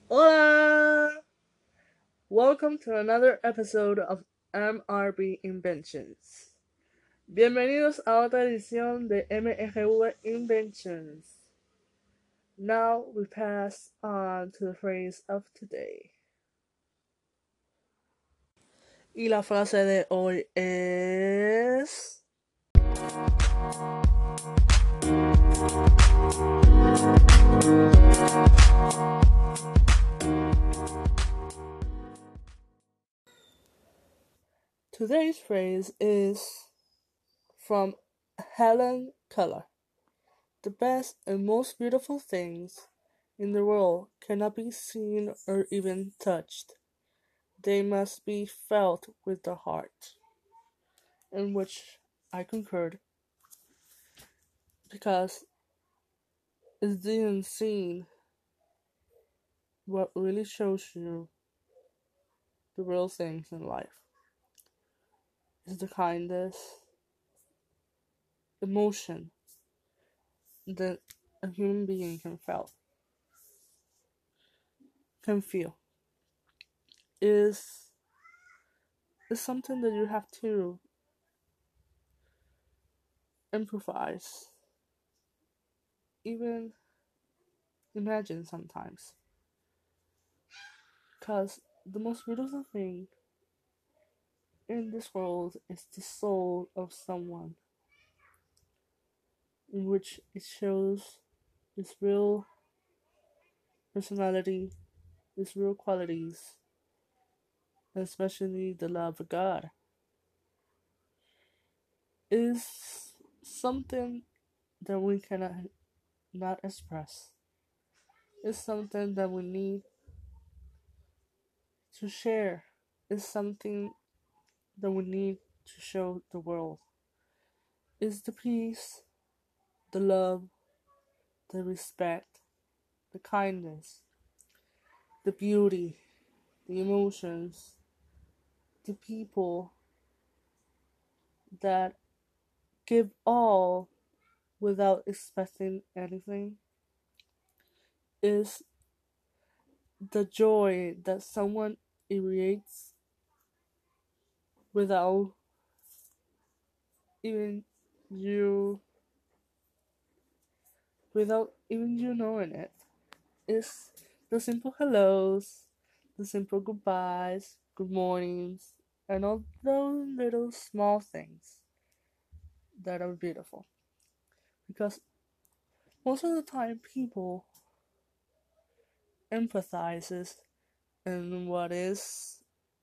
Hola! Welcome to another episode of MRB Inventions. Bienvenidos a otra edición de MRV Inventions. Now we pass on to the phrase of today. Y la frase de hoy es... Today's phrase is from Helen Keller. The best and most beautiful things in the world cannot be seen or even touched. They must be felt with the heart. In which I concurred, because it's the unseen what really shows you the real things in life. It's the kindest emotion that a human being can feel. Is something that you have to improvise, even imagine sometimes. Because the most beautiful thing in this world is the soul of someone, in which it shows its real personality, its real qualities, especially the love of God, is something that we cannot not express. It's something that we need to share. It's something that we need to show the world. It's the peace, the love, the respect, the kindness, the beauty, the emotions, the people that give all without expecting anything. Is the joy that someone irradiates without even you without even you knowing it. Is the simple hellos, the simple goodbyes, good mornings, and all those little small things that are beautiful. Because most of the time people empathizes in what is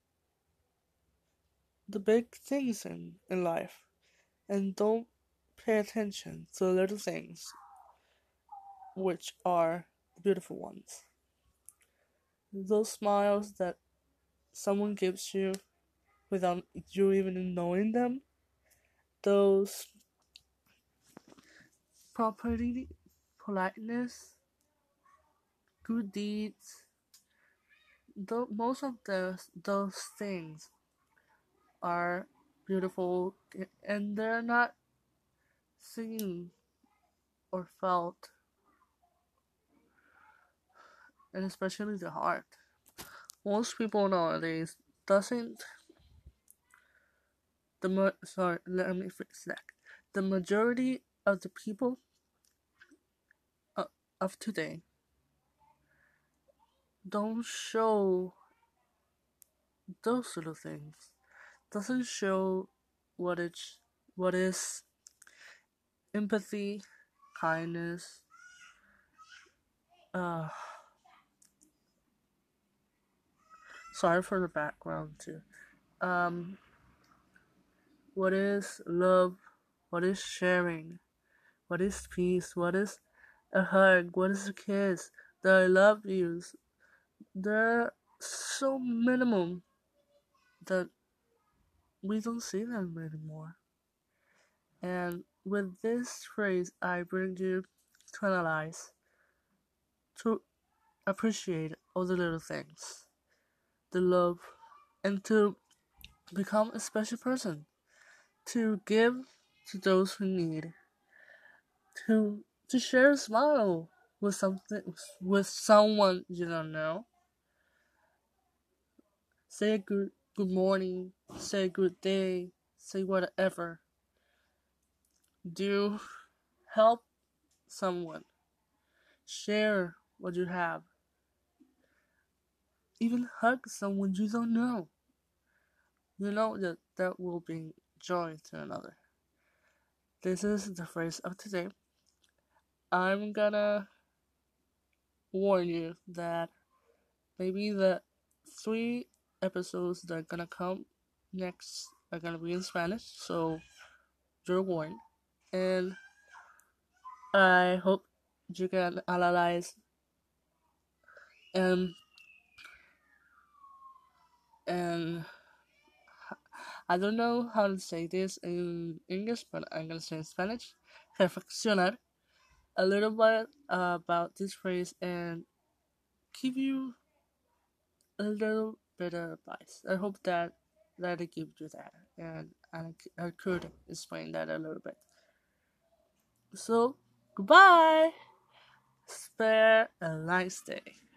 the big things in life, and don't pay attention to the little things, which are the beautiful ones. Those smiles that someone gives you without you even knowing them, those property, politeness, good deeds, most of those things are beautiful, and they're not seen or felt, and especially the heart. Most people nowadays doesn't sorry, let me fix that. The majority of the people of today don't show those little things. Doesn't show what is empathy, kindness, uh sorry for the background too. What is love, what is sharing, what is peace, what is a hug, what is a kiss, the I love yous. They're so minimum that we don't see them anymore. And with this phrase, I bring you to analyze, to appreciate all the little things, the love, and to become a special person, to give to those who need, to share a smile with someone you don't know, Say good morning, say good day, say whatever. Do help someone. Share what you have. Even hug someone you don't know. You know that will bring joy to another. This is the phrase of today. I'm gonna warn you that maybe the 3 episodes that are gonna come next are gonna be in Spanish, so you're warned. And I hope you can analyze and and I don't know how to say this in English, but I'm gonna say in Spanish. Reflexionar a little bit about this phrase and give you a little bit of advice. I hope that I give you that, and I could explain that a little bit. So goodbye. Spare a nice day.